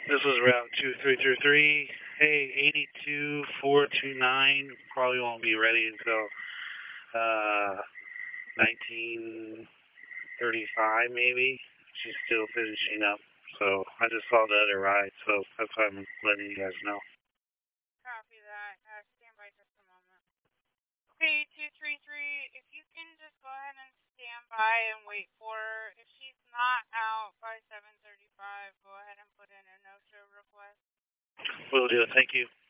This is route 2333. Hey, 82429 probably won't be ready until 1935 maybe. She's still finishing up. So I just saw the other ride, so that's why I'm letting you guys know. Copy that. Stand by just a moment. Okay, 233, if you can just go ahead and stand by and wait for her. If she's not out by 7:35, go ahead and put in a no-show request. Will do. Thank you.